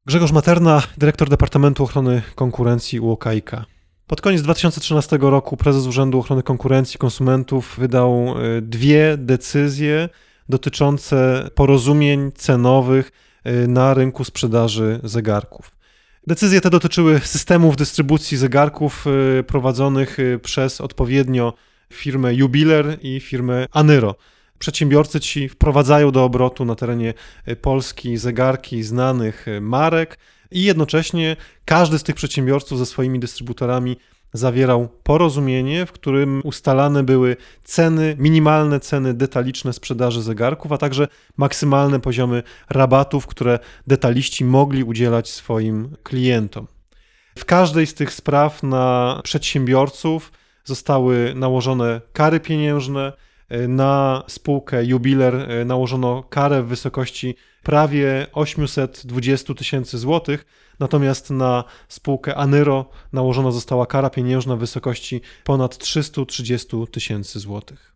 Grzegorz Materna, dyrektor Departamentu Ochrony Konkurencji UOKiK. Pod koniec 2013 roku prezes Urzędu Ochrony Konkurencji i Konsumentów wydał 2 decyzje dotyczące porozumień cenowych na rynku sprzedaży zegarków. Decyzje te dotyczyły systemów dystrybucji zegarków prowadzonych przez odpowiednio firmę Jubiler i firmę Anyro. Przedsiębiorcy ci wprowadzają do obrotu na terenie Polski zegarki znanych marek i jednocześnie każdy z tych przedsiębiorców ze swoimi dystrybutorami zawierał porozumienie, w którym ustalane były ceny, minimalne ceny detaliczne sprzedaży zegarków, a także maksymalne poziomy rabatów, które detaliści mogli udzielać swoim klientom. W każdej z tych spraw na przedsiębiorców zostały nałożone kary pieniężne. Na spółkę Jubiler nałożono karę w wysokości prawie 820 000 złotych, natomiast na spółkę Anyro nałożona została kara pieniężna w wysokości ponad 330 000 złotych.